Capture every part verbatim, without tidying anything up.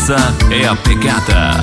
essa é a pegada.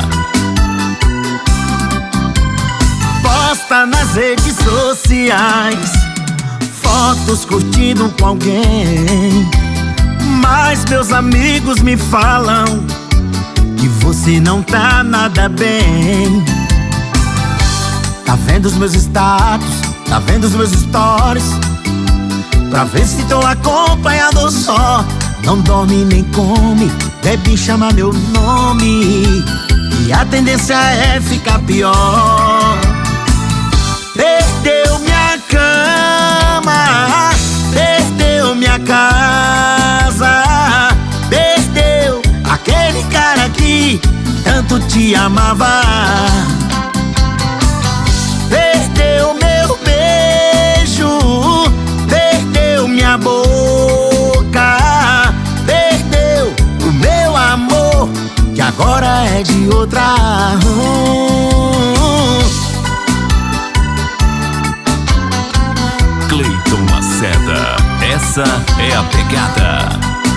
Posta nas redes sociais fotos curtindo com alguém, mas meus amigos me falam que você não tá nada bem. Tá vendo os meus status, tá vendo os meus stories, pra ver se tô acompanhado ou só. Não dorme nem come, bebe chama meu nome, e a tendência é ficar pior. Perdeu minha cama, perdeu minha casa, perdeu aquele cara que tanto te amava. Perdeu meu beijo, perdeu minha boca, perdeu o meu amor, que agora é de outra. Cleiton Lacerda, essa é a pegada.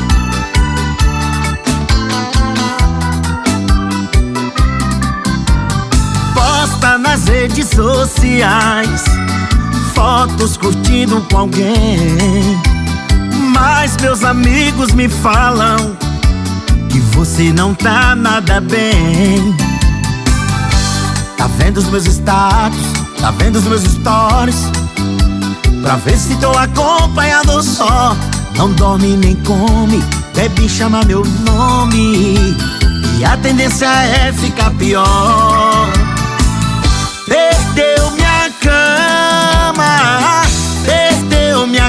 Posta nas redes sociais fotos curtindo com alguém, mas meus amigos me falam que você não tá nada bem. Tá vendo os meus status, tá vendo os meus stories, pra ver se tô acompanhado ou só. Não dorme nem come, bebe chama meu nome, e a tendência é ficar pior. Perdeu minha cama, perdeu minha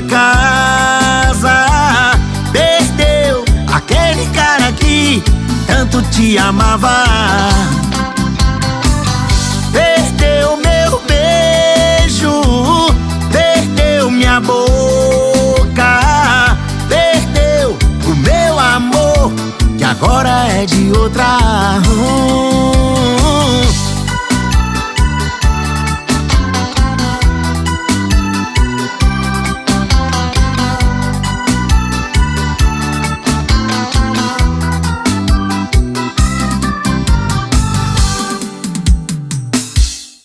casa, perdeu aquele cara que tanto te amava. Perdeu meu beijo, perdeu minha boca, perdeu o meu amor, que agora é de outra.